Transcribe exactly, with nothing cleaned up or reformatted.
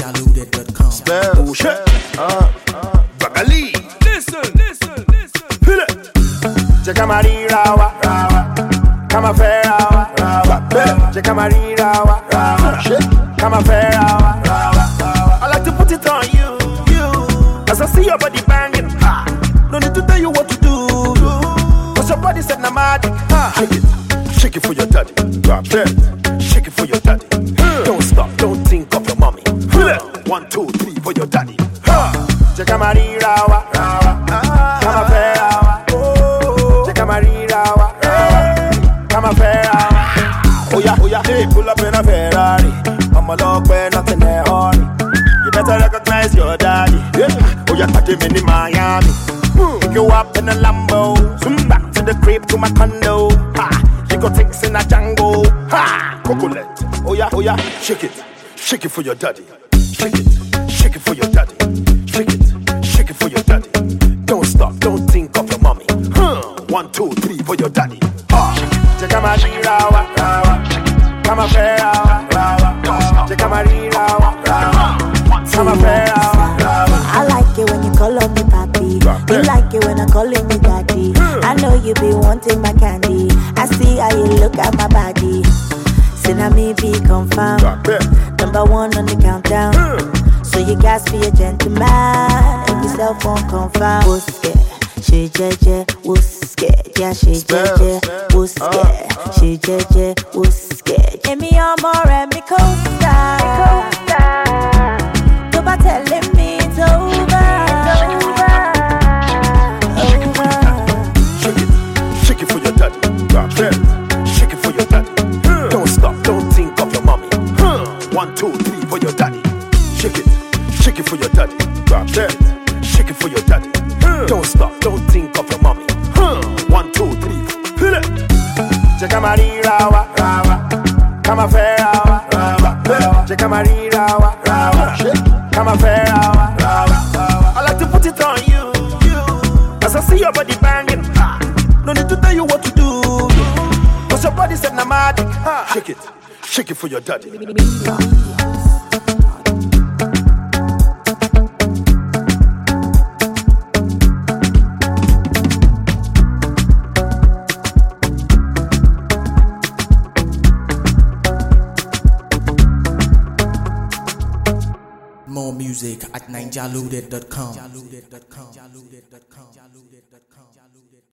ninjalude dot com. Spell, bullshit. Uh, uh, Bagali. Listen, listen, listen. Feel it. Check my rawa, rawa. Come a fair rawa, rawa. Check my rawa, rawa. Shit. Come a fair rawa, rawa. I like to put it on you, you. As I see your body banging, ha. No need to tell you what to do, do. Cause your body said nomadic, ha. Shake it, shake it for your daddy. Drop it, shake it for your daddy. Don't stop, don't think of your mommy. One, two, three for your daddy. Check out my rawa, rawa. Come a fair rawa. Check out my rawa, rawa. Come a fair rawa. Oh yeah, oh yeah. Hey, pull up in a Ferrari. I'm a dog where nothing there hurry. You better recognize your daddy. Yeah. Oh yeah, catch him in Miami. Pick you up in a Lambo. Zoom back to the crib to my condo. Ha, you got things in a Django. Ha, cocolet. Oh yeah, oh yeah. Shake it, shake it for your daddy. Shake it, shake it for your daddy. Shake it, shake it for your daddy. Don't stop, don't think of your mommy. Huh. One, two, three for your daddy. Ah, check out my rawa, rawa. Come a fair rawa, rawa. Check out my rawa, rawa. Come a fair rawa, rawa. I like it when you call on me papi. You like it when I call you me daddy. I know you be wanting my candy. I see how you look at my body. Say now me be confirmed. Number one on the countdown. So you guys be a gentleman. If yourself won't confirm. Who's scared? She jeje. Who's scared? Yeah, she jeje. Who's scared? She jeje. Who's scared? Give me your more and me coaster. Go back telling me it's over. Shake it, shake it for your daddy. Drop it, shake it for your daddy. Don't stop, don't think of your mommy. One, two, three for your daddy. Shake it, shake it for your daddy. Drop it, shake it for your daddy. Don't stop, don't think of your mommy. One, two, three. Feel it. Check out my rawa, rawa. Come a fair rawa, rawa. Check out my rawa, rawa. Come a fair rawa, rawa. I like to put it on you, you. As I see your body banging, ha. No need to tell you what to do. Cause your body said nomadic, ha. Shake it, shake it for your daddy. More music at ninjalude dot com.